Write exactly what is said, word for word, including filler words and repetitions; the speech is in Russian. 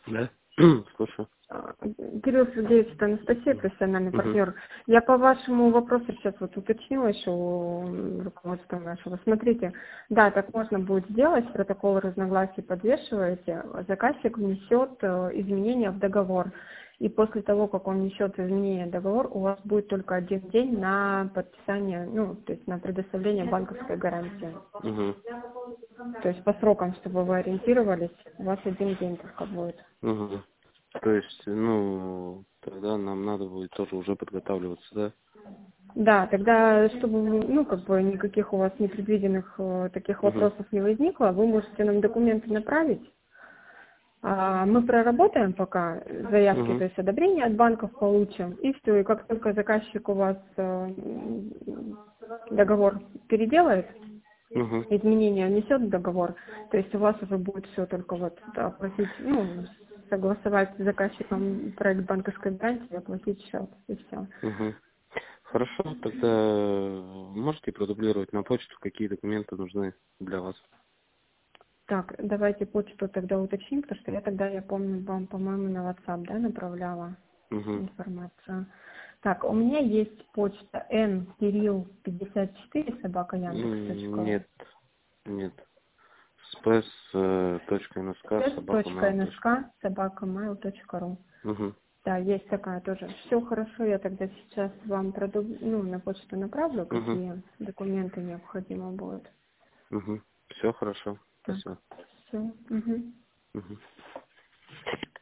Да? Слушаю. А, Кирилл Сергеевич, это Анастасия, профессиональный Угу. партнер. Я по вашему вопросу сейчас вот уточнила еще у руководства нашего. Смотрите, да, так можно будет сделать, протокол разногласий подвешиваете, заказчик внесет э, изменения в договор. И после того, как он внесет изменения в договор, у вас будет только один день на подписание, ну, то есть на предоставление банковской гарантии. Угу. То есть по срокам, чтобы вы ориентировались, у вас один день только будет. Угу. То есть, ну, тогда нам надо будет тоже уже подготавливаться, да? Да, тогда, чтобы, ну, как бы никаких у вас непредвиденных э, таких Угу. вопросов не возникло, вы можете нам документы направить. А мы проработаем пока заявки, Угу. то есть одобрение от банков получим, и все. И как только заказчик у вас э, м, договор переделает, Угу. изменения внесет в договор, то есть у вас уже будет все только вот оплатить, ну, согласовать с заказчиком проект банковской гарантии, оплатить счет, и все. Угу. Хорошо, тогда можете продублировать на почту, какие документы нужны для вас? Так, давайте почту тогда уточним, потому что я тогда, я помню, вам, по-моему, на WhatsApp, да, направляла Угу. информацию. Так, у меня есть почта н кирилл пятьдесят четыре собака яндекс точка ру. Нет, нет. спс точка эн эс ка собака mail точка спс.нск собака mail точка ру. ру. Угу. Да, есть такая тоже. Все хорошо, я тогда сейчас вам продуб... ну, на почту направлю, Угу. какие документы необходимо будут. Угу. Все хорошо. Так, Спасибо. все. Угу. Угу.